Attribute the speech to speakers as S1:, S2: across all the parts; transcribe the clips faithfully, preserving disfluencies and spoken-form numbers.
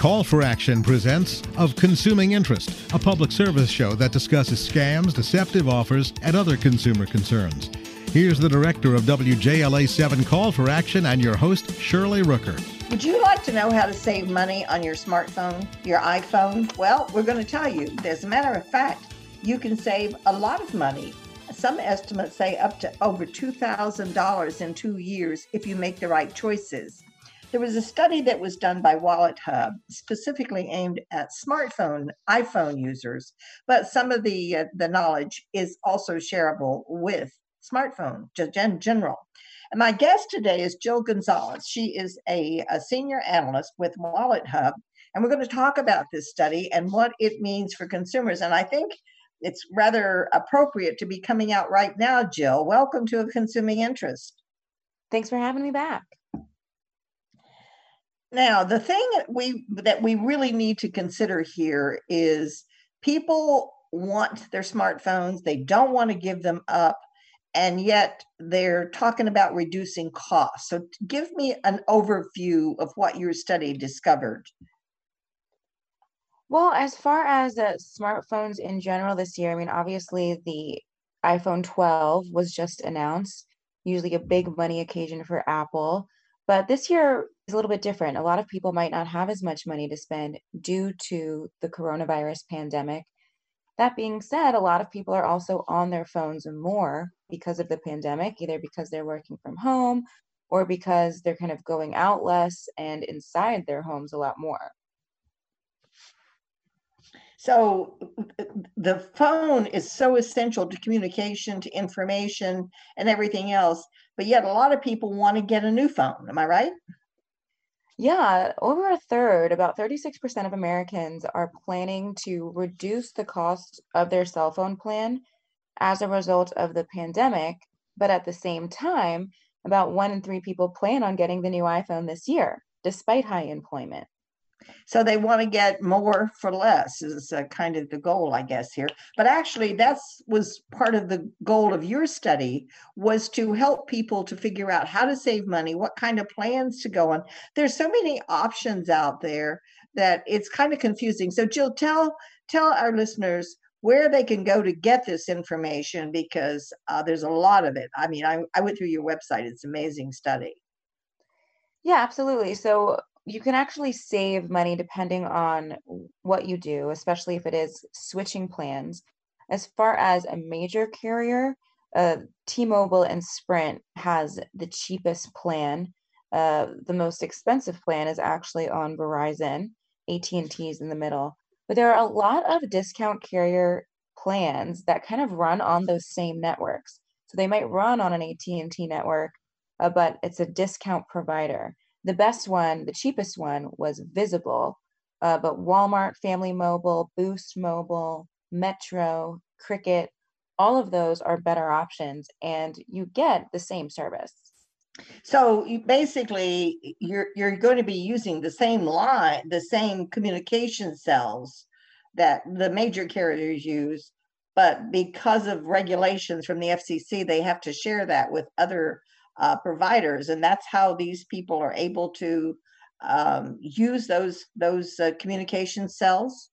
S1: Call for Action presents Of Consuming Interest, a public service show that discusses scams, deceptive offers, and other consumer concerns. Here's the director of W J L A seven Call for Action and your host, Shirley Rooker.
S2: Would you like to know how to save money on your smartphone, your iPhone? Well, we're going to tell you. As a matter of fact, you can save a lot of money. Some estimates say up to over two thousand dollars in two years if you make the right choices. There was a study that was done by WalletHub, specifically aimed at smartphone, iPhone users, but some of the uh, the knowledge is also shareable with smartphone, in general. And my guest today is Jill Gonzalez. She is a, a senior analyst with WalletHub, and we're going to talk about this study and what it means for consumers. And I think it's rather appropriate to be coming out right now, Jill. Welcome to A Consuming Interest.
S3: Thanks for having me back.
S2: Now, the thing that we that we really need to consider here is people want their smartphones. They don't want to give them up, and yet they're talking about reducing costs. So give me an overview of what your study discovered.
S3: Well, as far as uh, smartphones in general this year, I mean, obviously the iPhone twelve was just announced, usually a big money occasion for Apple. But this year is a little bit different. A lot of people might not have as much money to spend due to the coronavirus pandemic. That being said, a lot of people are also on their phones more because of the pandemic, either because they're working from home or because they're kind of going out less and inside their homes a lot more.
S2: So the phone is so essential to communication, to information, and everything else, but yet a lot of people want to get a new phone. Am I right?
S3: Yeah, over a third, about thirty-six percent of Americans are planning to reduce the cost of their cell phone plan as a result of the pandemic. But at the same time, about one in three people plan on getting the new iPhone this year, despite high employment.
S2: So they want to get more for less is uh, kind of the goal, I guess, here. But actually, that's was part of the goal of your study, was to help people to figure out how to save money, what kind of plans to go on. There's so many options out there that it's kind of confusing. So Jill, tell tell our listeners where they can go to get this information, because uh, there's a lot of it. I mean, I, I went through your website. It's an amazing study.
S3: Yeah, absolutely. So you can actually save money depending on what you do, especially if it is switching plans. As far as a major carrier, uh, T-Mobile and Sprint has the cheapest plan. Uh, the most expensive plan is actually on Verizon. A T and T is in the middle. But there are a lot of discount carrier plans that kind of run on those same networks. So they might run on an A T and T network, uh, but it's a discount provider. The best one, the cheapest one, was Visible, uh, but Walmart, Family Mobile, Boost Mobile, Metro, Cricket, all of those are better options, and you get the same service.
S2: So you basically, you're you're going to be using the same line, the same communication cells that the major carriers use, but because of regulations from the F C C, they have to share that with other Uh, providers, and that's how these people are able to um, use those those uh, communication cells.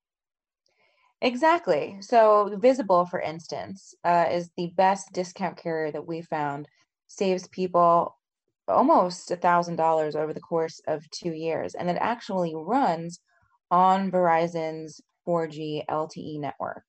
S3: Exactly. So Visible, for instance, uh, is the best discount carrier that we found. Saves people almost a thousand dollars over the course of two years, and it actually runs on Verizon's four G L T E network.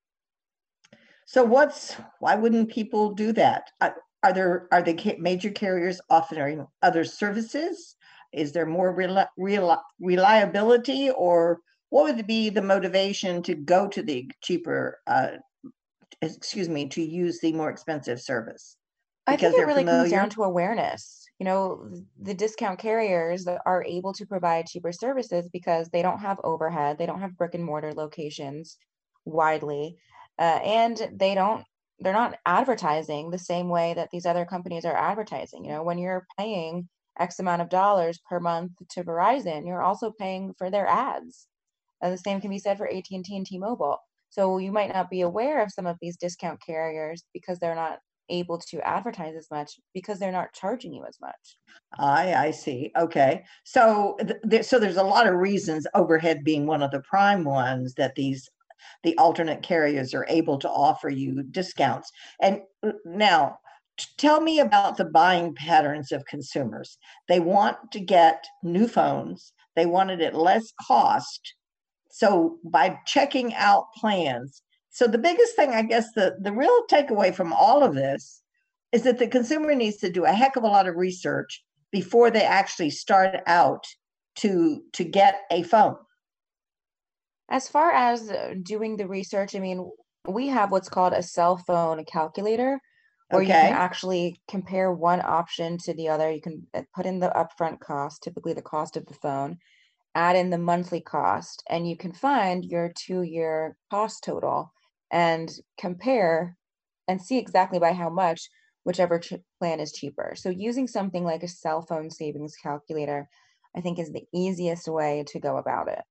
S2: So what's why wouldn't people do that? Uh, Are there are the ca- major carriers offering other services? Is there more reli- reli- reliability, or what would be the motivation to go to the cheaper, uh, excuse me, to use the more expensive service?
S3: I
S2: Because
S3: think it
S2: they're
S3: really comes
S2: familiar?
S3: down to awareness. You know, the discount carriers that are able to provide cheaper services because they don't have overhead, they don't have brick and mortar locations widely, uh, and they don't they're not advertising the same way that these other companies are advertising. You know, when you're paying X amount of dollars per month to Verizon, you're also paying for their ads. And the same can be said for A T and T and T-Mobile. So you might not be aware of some of these discount carriers because they're not able to advertise as much because they're not charging you as much.
S2: I I see. Okay. So th- there, so there's a lot of reasons, overhead being one of the prime ones, that these the alternate carriers are able to offer you discounts. And uh, now t- tell me about the buying patterns of consumers. They want to get new phones. They want it at less cost. So by checking out plans, so the biggest thing, I guess, the the real takeaway from all of this is that the consumer needs to do a heck of a lot of research before they actually start out to to get a phone.
S3: As far as uh, doing the research, I mean, we have what's called a cell phone calculator where you can
S2: Okay.
S3: actually compare one option to the other. You can uh, put in the upfront cost, typically the cost of the phone, add in the monthly cost, and you can find your two-year cost total and compare and see exactly by how much whichever ch- plan is cheaper. So using something like a cell phone savings calculator, I think is the easiest way to go about it.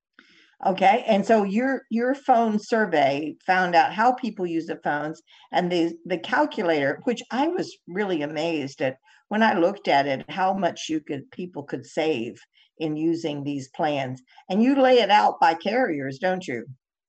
S2: Okay. And so your your phone survey found out how people use the phones, and the the calculator, which I was really amazed at when I looked at it, how much you could people could save in using these plans. And you lay it out by carriers, don't you?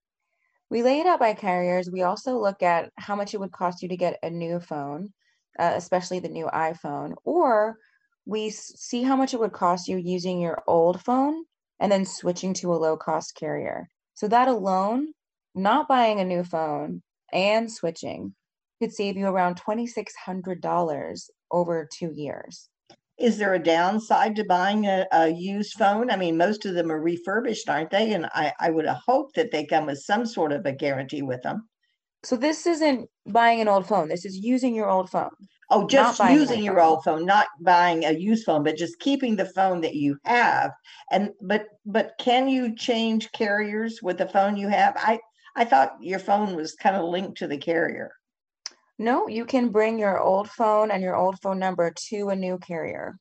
S3: We lay it out by carriers. We also look at how much it would cost you to get a new phone, uh, especially the new iPhone, or we s- see how much it would cost you using your old phone and then switching to a low cost carrier. So that alone, not buying a new phone and switching could save you around twenty-six hundred dollars over two years.
S2: Is there a downside to buying a, a used phone? I mean, most of them are refurbished, aren't they? And I, I would hope that they come with some sort of a guarantee with them.
S3: So this isn't buying an old phone. This is using your old phone,
S2: Oh,
S3: not
S2: just
S3: buying a new
S2: using your
S3: phone.
S2: old phone, not buying a used phone, but just keeping the phone that you have. And but but can you change carriers with the phone you have? I I thought your phone was kind of linked to the carrier.
S3: No, you can bring your old phone and your old phone number to a new carrier.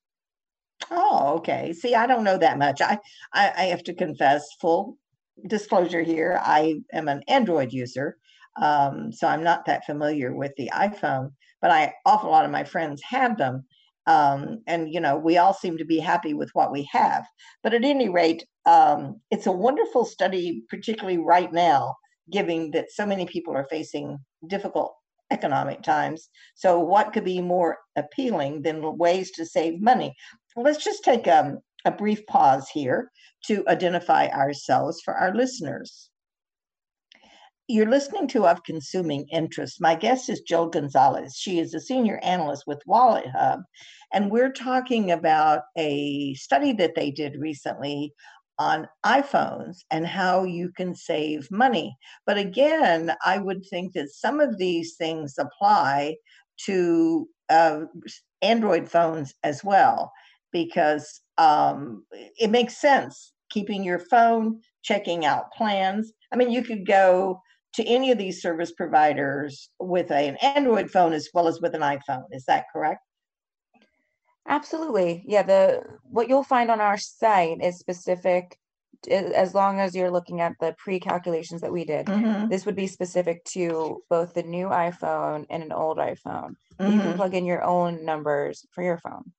S2: Oh, okay. See, I don't know that much. I, I, I have to confess, full disclosure here, I am an Android user. Um, so I'm not that familiar with the iPhone, but I awful lot of my friends have them. Um, and you know, we all seem to be happy with what we have. But at any rate, um, it's a wonderful study, particularly right now, given that so many people are facing difficult economic times. So what could be more appealing than ways to save money? Let's just take um, a brief pause here to identify ourselves for our listeners. You're listening to Of Consuming Interest. My guest is Jill Gonzalez. She is a senior analyst with Wallet Hub, and we're talking about a study that they did recently on iPhones and how you can save money. But again, I would think that some of these things apply to uh, Android phones as well, because um, it makes sense keeping your phone, checking out plans. I mean, you could go to any of these service providers with a, an Android phone as well as with an iPhone. Is that correct?
S3: Absolutely. Yeah, the what you'll find on our site is specific a- as long as you're looking at the pre-calculations that we did.
S2: Mm-hmm.
S3: This would be specific to both the new iPhone and an old iPhone. And you can
S2: Mm-hmm.
S3: plug in your own numbers for your phone.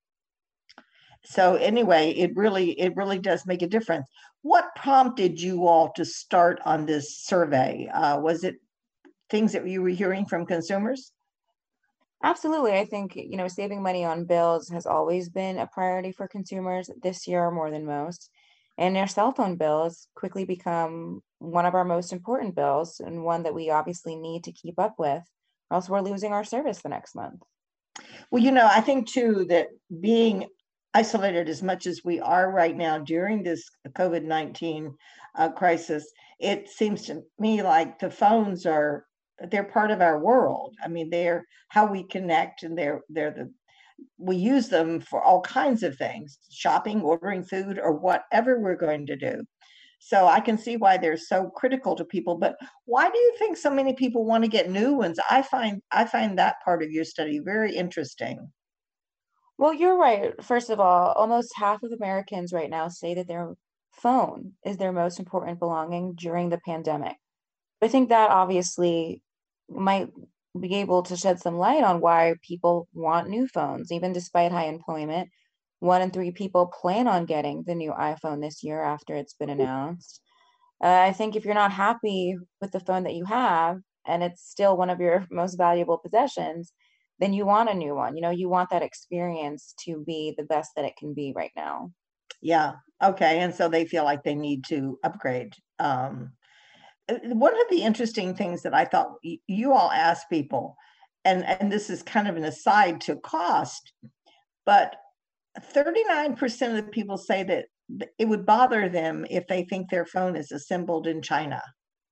S2: So anyway, it really it really does make a difference. What prompted you all to start on this survey? Uh, was it things that you were hearing from consumers?
S3: Absolutely. I think, you know, saving money on bills has always been a priority for consumers this year more than most. And their cell phone bills quickly become one of our most important bills and one that we obviously need to keep up with, or else we're losing our service the next month.
S2: Well, you know, I think too that being isolated as much as we are right now during this COVID nineteen uh, crisis, it seems to me like the phones are they're part of our world. I mean, they're how we connect, and they're they're the we use them for all kinds of things, shopping, ordering food, or whatever we're going to do. So I can see why they're so critical to people. But why do you think so many people want to get new ones? I find I find that part of your study very interesting.
S3: Well, you're right. First of all, almost half of Americans right now say that their phone is their most important belonging during the pandemic. I think that obviously might be able to shed some light on why people want new phones, even despite high employment. One in three people plan on getting the new iPhone this year after it's been announced. Uh, I think if you're not happy with the phone that you have and it's still one of your most valuable possessions, then you want a new one. You know, you want that experience to be the best that it can be right now.
S2: Yeah. Okay. And so they feel like they need to upgrade. Um, uh, one of the interesting things that I thought y- you all asked people, and, and this is kind of an aside to cost, but thirty-nine percent of the people say that th- it would bother them if they think their phone is assembled in China.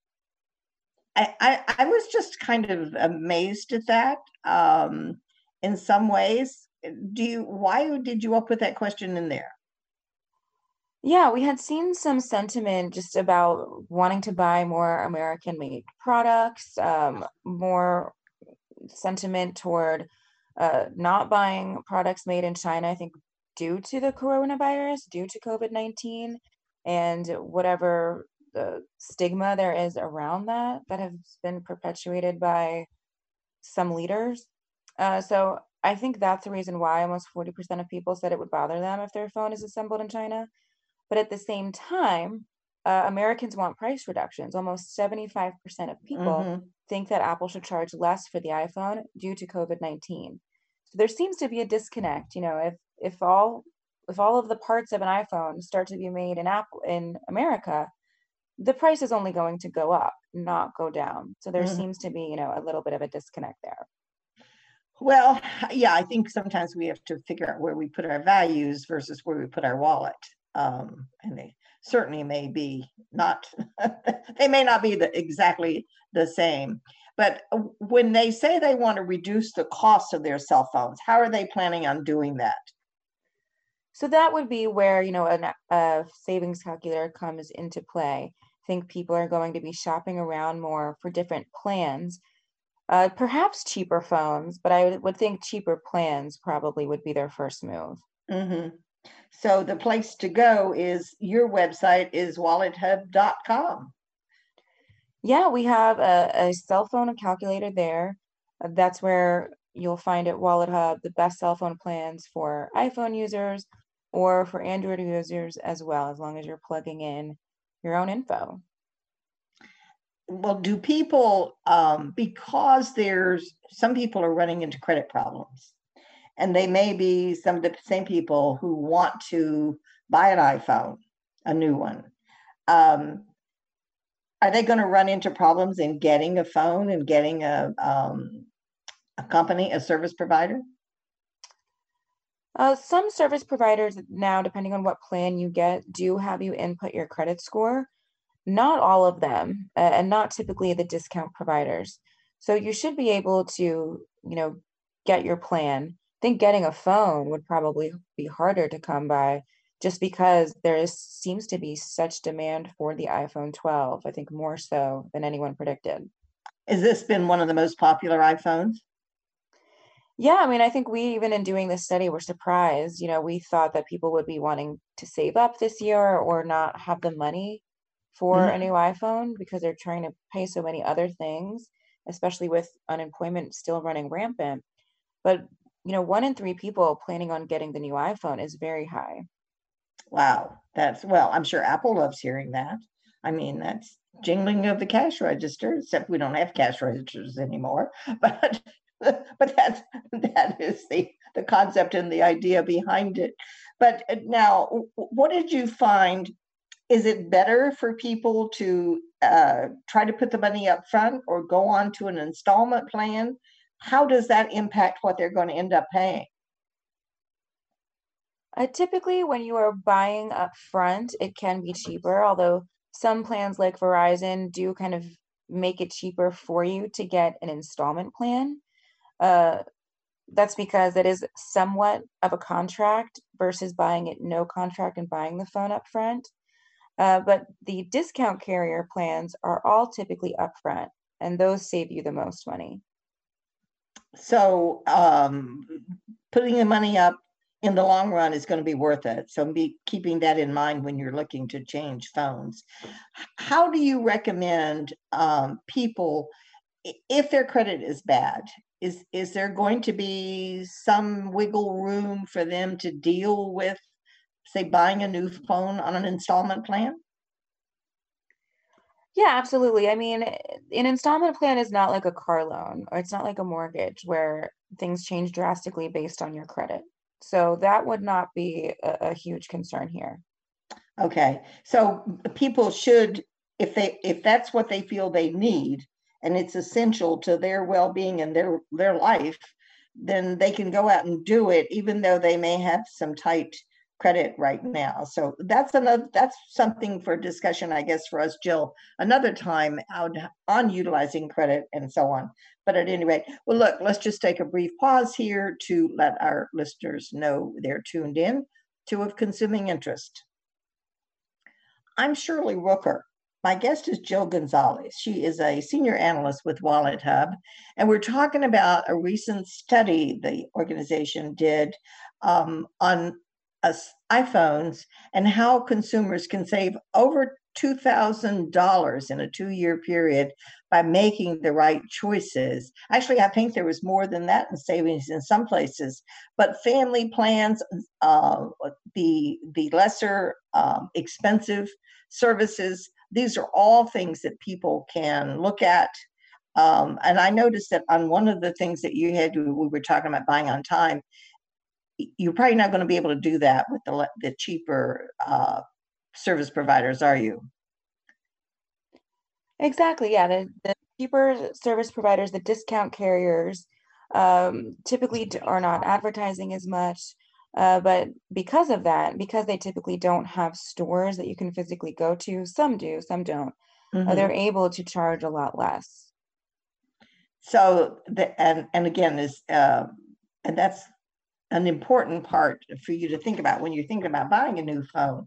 S2: I, I, I was just kind of amazed at that um, in some ways. Do you, why did you all put that question in there?
S3: Yeah, we had seen some sentiment just about wanting to buy more American-made products, um, more sentiment toward uh, not buying products made in China, I think due to the coronavirus, due to COVID nineteen, and whatever the stigma there is around that, that has been perpetuated by some leaders. Uh, so I think that's the reason why almost forty percent of people said it would bother them if their phone is assembled in China. But at the same time, uh, Americans want price reductions. Almost seventy-five percent of people
S2: Mm-hmm.
S3: think that Apple should charge less for the iPhone due to COVID nineteen. So there seems to be a disconnect. You know, if if all if all of the parts of an iPhone start to be made in Apple in America, the price is only going to go up, not go down. So there
S2: Mm-hmm.
S3: seems to be, you know, a little bit of a disconnect there.
S2: Well, yeah, I think sometimes we have to figure out where we put our values versus where we put our wallet. Um, and they certainly may be not, they may not be the, exactly the same. But when they say they want to reduce the cost of their cell phones, how are they planning on doing that?
S3: So that would be where, you know, an, a savings calculator comes into play. I think people are going to be shopping around more for different plans, uh, perhaps cheaper phones, but I would think cheaper plans probably would be their first move.
S2: Mm-hmm. So the place to go is your website is wallet hub dot com.
S3: Yeah, we have a, a cell phone calculator there. Uh, That's where you'll find at Wallet Hub the best cell phone plans for iPhone users or for Android users as well, as long as you're plugging in your own info.
S2: Well, do people, um, because there's some people are running into credit problems, and they may be some of the same people who want to buy an iPhone, a new one. Um, are they going to run into problems in getting a phone and getting a um, a company, a service provider?
S3: Uh, some service providers now, depending on what plan you get, do have you input your credit score. Not all of them, uh, and not typically the discount providers. So you should be able to, you know, get your plan. I think getting a phone would probably be harder to come by just because there is seems to be such demand for the iPhone twelve, I think more so than anyone predicted.
S2: Has this been one of the most popular iPhones?
S3: Yeah, I mean, I think we even in doing this study were surprised. You know, we thought that people would be wanting to save up this year or not have the money for a
S2: Mhm.
S3: new iPhone because they're trying to pay so many other things, especially with unemployment still running rampant. But, you know, one in three people planning on getting the new iPhone is very high.
S2: Wow, that's well, I'm sure Apple loves hearing that. I mean, that's jingling of the cash register, except we don't have cash registers anymore. But but that's that is the the concept and the idea behind it. But uh, now, w- what did you find? Is it better for people to uh, try to put the money up front or go on to an installment plan? How does that impact what they're going to end up paying?
S3: Uh, typically, when you are buying up front, it can be cheaper, although some plans like Verizon do kind of make it cheaper for you to get an installment plan. Uh, That's because it is somewhat of a contract versus buying it no contract and buying the phone up front. Uh, but the discount carrier plans are all typically upfront, and those save you the most money.
S2: So um, putting the money up in the long run is going to be worth it. So be keeping that in mind when you're looking to change phones. How do you recommend um, people if their credit is bad, is is there going to be some wiggle room for them to deal with, say, buying a new phone on an installment plan?
S3: Yeah, absolutely. I mean, eh, an installment plan is not like a car loan, or it's not like a mortgage where things change drastically based on your credit. So that would not be a, a huge concern here.
S2: Okay, so people should, if they if that's what they feel they need, and it's essential to their well-being and their their life, then they can go out and do it, even though they may have some tight credit right now. So that's another that's something for discussion, I guess, for us, Jill, another time out on utilizing credit and so on. But at any rate, well, look, let's just take a brief pause here to let our listeners know they're tuned in to Of Consuming Interest. I'm Shirley Rooker. My guest is Jill Gonzalez. She is a senior analyst with Wallet Hub, and we're talking about a recent study the organization did um, on us iPhones and how consumers can save over two thousand dollars in a two-year period by making the right choices. Actually, I think there was more than that in savings in some places, but family plans, uh, the, the lesser um, expensive services, these are all things that people can look at. Um, and I noticed that on one of the things that you had, we were talking about buying on time, you're probably not going to be able to do that with the, the cheaper uh, service providers, are you?
S3: Exactly. Yeah. The, the cheaper service providers, the discount carriers, um, typically d- are not advertising as much. Uh, but because of that, because they typically don't have stores that you can physically go to, some do, some don't, uh, they're
S2: Mm-hmm.
S3: able to charge a lot less.
S2: So the and and again is uh, and that's an important part for you to think about when you're thinking about buying a new phone.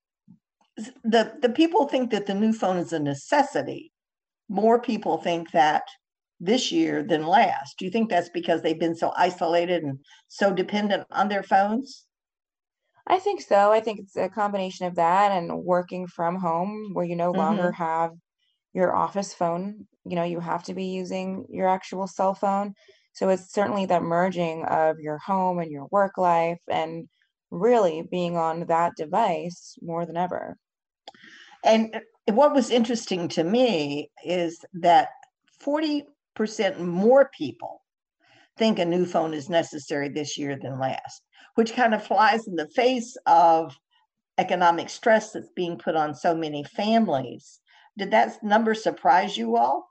S2: The the people think that the new phone is a necessity. More people think that this year than last. Do you think that's because they've been so isolated and so dependent on their phones?
S3: I think so. I think it's a combination of that and working from home where you no longer
S2: Mm-hmm.
S3: have your office phone. You know, you have to be using your actual cell phone. So it's certainly that merging of your home and your work life and really being on that device more than ever.
S2: And what was interesting to me is that forty percent more people think a new phone is necessary this year than last, which kind of flies in the face of economic stress that's being put on so many families. Did that number surprise you all?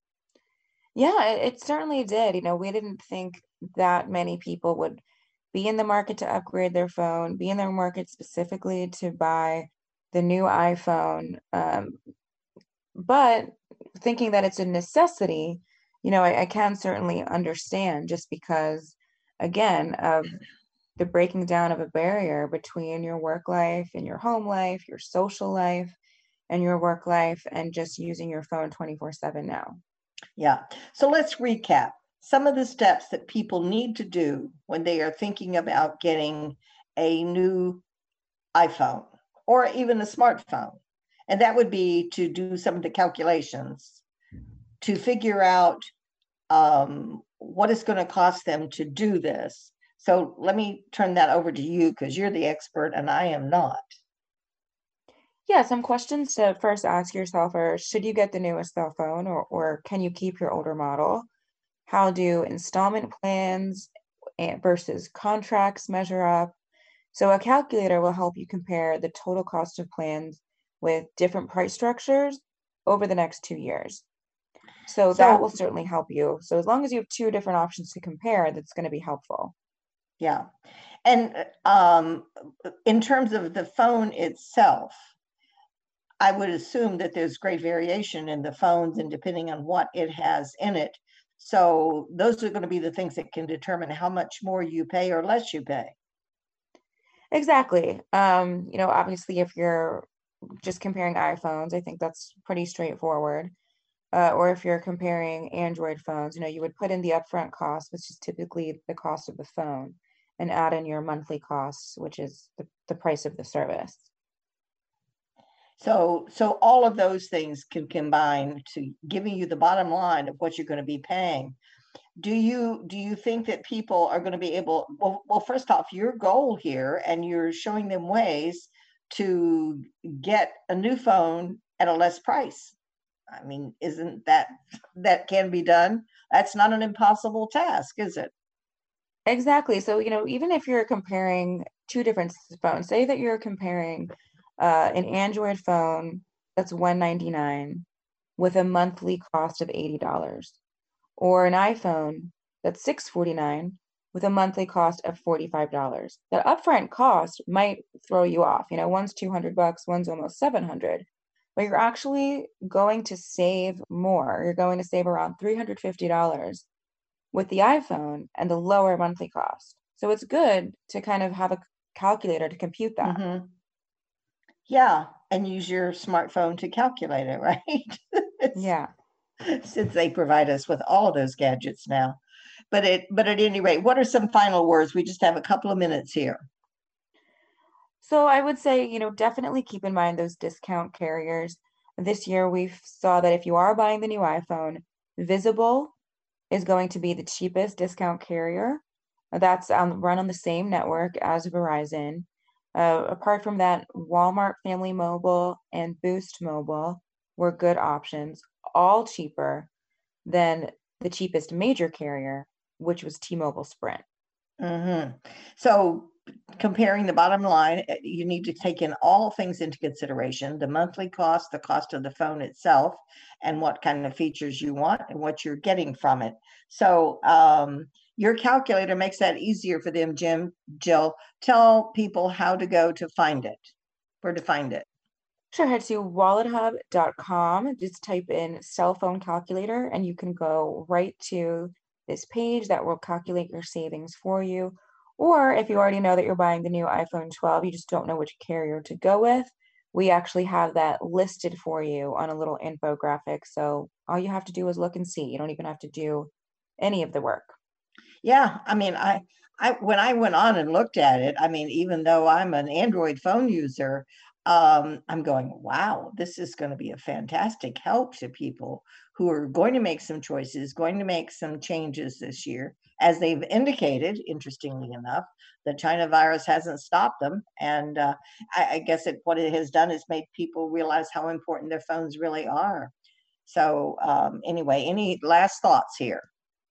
S3: Yeah, it, it certainly did. You know, we didn't think that many people would be in the market to upgrade their phone, be in the market specifically to buy the new iPhone. Um, but thinking that it's a necessity, you know, I, I can certainly understand just because, again, of the breaking down of a barrier between your work life and your home life, your social life and your work life, and just using your phone twenty-four seven now.
S2: Yeah. So let's recap some of the steps that people need to do when they are thinking about getting a new iPhone or even a smartphone. And that would be to do some of the calculations to figure out um, what it's going to cost them to do this. So let me turn that over to you because you're the expert and I am not.
S3: Yeah, some questions to first ask yourself are, should you get the newest cell phone, or, or can you keep your older model? How do installment plans and versus contracts measure up? So a calculator will help you compare the total cost of plans with different price structures over the next two years. So that will
S2: So,
S3: certainly help you. So as long as you have two different options to compare, that's going to be helpful.
S2: yeah. And um, in terms of the phone itself, I would assume that there's great variation in the phones and depending on what it has in it. So those are going to be the things that can determine how much more you pay or less you pay.
S3: Exactly. Um, you know, obviously, if you're just comparing iPhones, I think that's pretty straightforward. Uh, or if you're comparing Android phones, you know, you would put in the upfront cost, which is typically the cost of the phone, and add in your monthly costs, which is the, the price of the service.
S2: So, so all of those things can combine to giving you the bottom line of what you're going to be paying. Do you do you think that people are going to be able? Well, well, first off, your goal here, and you're showing them ways to get a new phone at a less price. I mean, isn't that that can be done? That's not an impossible task, is it?
S3: Exactly. So, you know, even if you're comparing two different s- phones, say that you're comparing uh, an Android phone that's one ninety-nine with a monthly cost of eighty dollars or an iPhone that's six forty-nine with a monthly cost of forty-five dollars. That upfront cost might throw you off. You know, one's two hundred bucks, one's almost seven hundred, but you're actually going to save more. You're going to save around three hundred fifty dollars with the iPhone and the lower monthly cost. So it's good to kind of have a calculator to compute that.
S2: Mm-hmm. Yeah, and use your smartphone to calculate it, right?
S3: Yeah.
S2: Since they provide us with all of those gadgets now. But it but at any rate, what are some final words? We just have a couple of minutes here.
S3: So I would say, you know, definitely keep in mind those discount carriers. This year we saw that if you are buying the new iPhone, Visible is going to be the cheapest discount carrier. That's um, run on the same network as Verizon. Uh, apart from that, Walmart Family Mobile and Boost Mobile were good options, all cheaper than the cheapest major carrier, which was T-Mobile Sprint.
S2: Mm-hmm. So comparing the bottom line, eh, you need to take in all things into consideration: the monthly cost, the cost of the phone itself, and what kind of features you want and what you're getting from it. So um, your calculator makes that easier for them, Jim. Jill, tell people how to go to find it, where to find it.
S3: Sure, head to wallet hub dot com, just type in cell phone calculator, and you can go right to this page that will calculate your savings for you. Or if you already know that you're buying the new iPhone twelve, you just don't know which carrier to go with, we actually have that listed for you on a little infographic. So all you have to do is look and see. You don't even have to do any of the work.
S2: Yeah, I mean, I, I when I went on and looked at it, I mean, even though I'm an Android phone user, um, I'm going, wow, this is going to be a fantastic help to people who are going to make some choices, going to make some changes this year. As they've indicated, interestingly enough, the China virus hasn't stopped them. And uh, I, I guess it, what it has done is made people realize how important their phones really are. So um, anyway, any last thoughts here?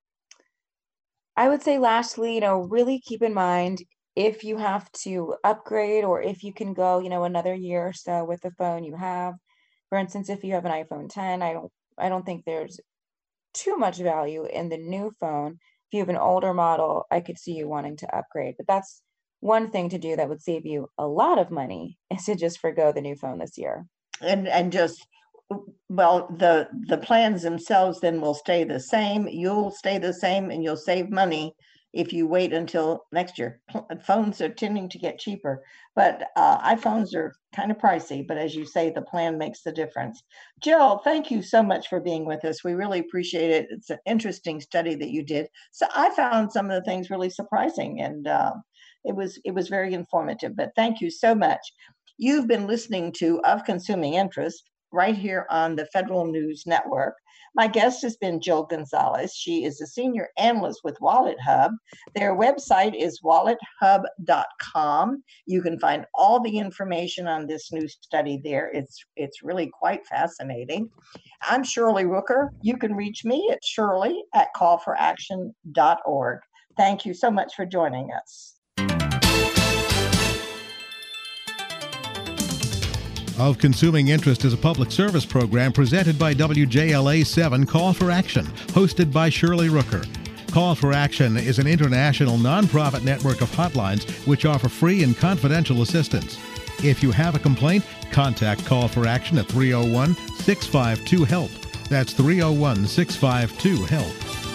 S3: I would say lastly, you know, really keep in mind if you have to upgrade or if you can go, you know, another year or so with the phone you have. For instance, if you have an iPhone ten, I don't I don't think there's too much value in the new phone. If you have an older model, I could see you wanting to upgrade. But that's one thing to do that would save you a lot of money is to just forgo the new phone this year.
S2: and and just well the the plans themselves then will stay the same. You'll stay the same and you'll save money if you wait until next year. Phones are tending to get cheaper, but uh, iPhones are kind of pricey, but as you say, the plan makes the difference. Jill, thank you so much for being with us. We really appreciate it. It's an interesting study that you did. So I found some of the things really surprising, and uh, it was it was very informative, but thank you so much. You've been listening to Of Consuming Interest right here on the Federal News Network. My guest has been Jill Gonzalez. She is a senior analyst with Wallet Hub. Their website is wallet hub dot com. You can find all the information on this new study there. It's it's really quite fascinating. I'm Shirley Rooker. You can reach me at shirley at call for action dot org. Thank you so much for joining us.
S1: Of Consuming Interest is a public service program presented by W J L A seven Call for Action, hosted by Shirley Rooker. Call for Action is an international nonprofit network of hotlines which offer free and confidential assistance. If you have a complaint, contact Call for Action at three oh one, six five two, HELP. That's three oh one, six five two, HELP.